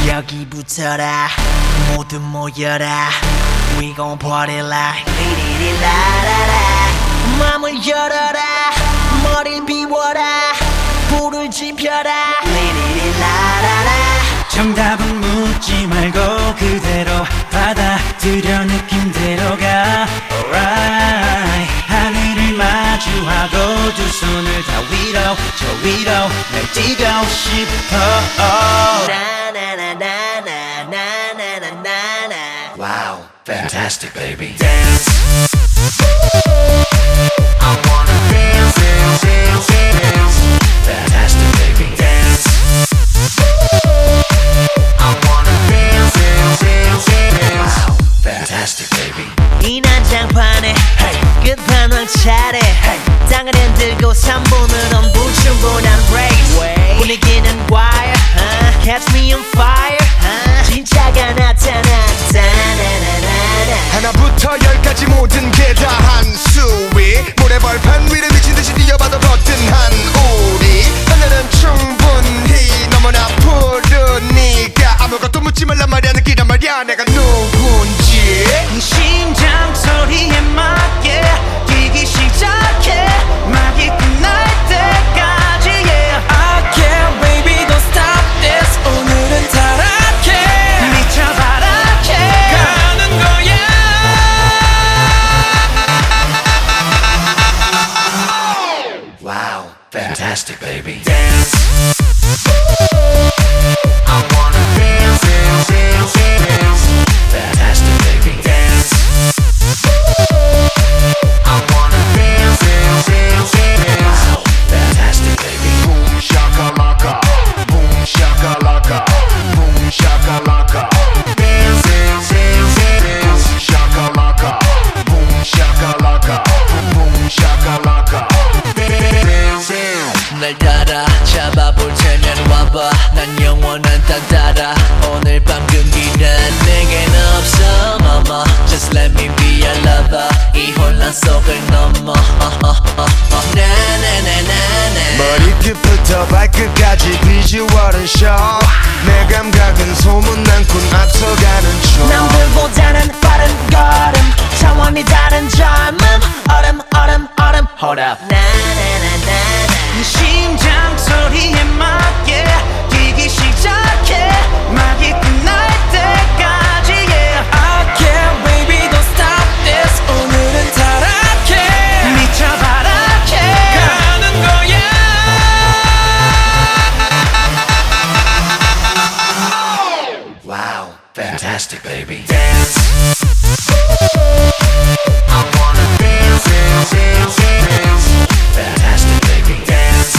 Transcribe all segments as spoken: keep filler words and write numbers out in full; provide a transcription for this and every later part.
여기부터라 모두 모여라 We gon' party like 리리리라라라 맘을 열어라 머리를 비워라 불을 지펴라 리리리라라라 정답은 묻지 말고 그대로 받아들여 느낌대로 가 Alright 하늘을 마주하고 두 손을 다 위로 저 위로 날 뛰고 싶어 나나나나나나나나나나 Wow, fantastic baby Dance I wanna dance, dance, dance, dance Fantastic baby Dance I wanna dance, dance, dance, dance Wow, fantastic baby 이 난장판에 Hey 끝판왕 차례 Hey 땅을 흔들고 삼 분은 불충분한 race 분위기는 wire uh, Catch me on fire uh, 진짜가 나타났다 하나부터 열까지 모든 게 다 한수위 모래벌판 위를 미친듯이 뛰어봐도 거뜬한 우리 하늘은 충분히 너무나 푸르니까 아무것도 묻지 말란 말이야 느끼란 말이야 내가 누군지 이 심장 소리에 맞게 뛰기 시작해 막이 끝날 때까지 yeah I can't baby don't stop this 오늘은 타락해 미쳐 바라게 가는 거야 Wow fantastic baby Dance I wanna dance, dance, dance, dance Fantastic baby Dance I wanna dance, dance, dance, dance Wow fantastic baby Boom shakalaka Boom shakalaka Boom shakalaka Dance, dance, dance, dance Boom shakalaka Boom shakalaka Boom shakalaka Dance, dance 날 따라 잡아볼 테면 와봐 난 영원한 딴따라 오늘 밤 금기는 내겐 없어 mama Just let me be your lover 이 혼란 속을 넘어 나나나나나 머리끝부터 발끝까지 비주얼은 shock 내 감각은 소문난군 앞서가는 중 남들보다는 빠른 걸음 차원이 다른 젊음 얼음 얼음 얼음 Hold up 나나나나나 이 심장 소리에 맞게 뛰기 시작해 막이 끝날 때까지 yeah I can't baby don't stop this 오늘은 타락해 미쳐 바라게 가는 거야 Wow fantastic baby Dance I wanna dance, dance, dance, dance Fantastic baby Dance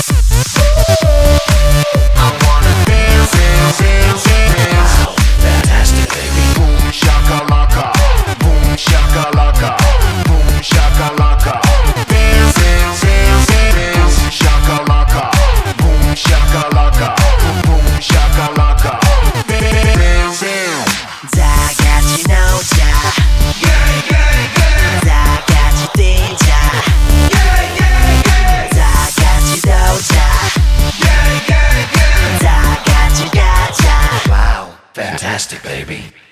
I wanna dance, dance, dance, dance Wow fantastic baby Boom shakalaka Boom shakalaka Boom shakalaka Dance, dance, dance, dance Boom shakalaka Boom shakalaka Boom shakalaka Dance, dance 다 같이 놀자 다 같이 뛰자 다 같이 놀자 다 같이 가자 Wow fantastic baby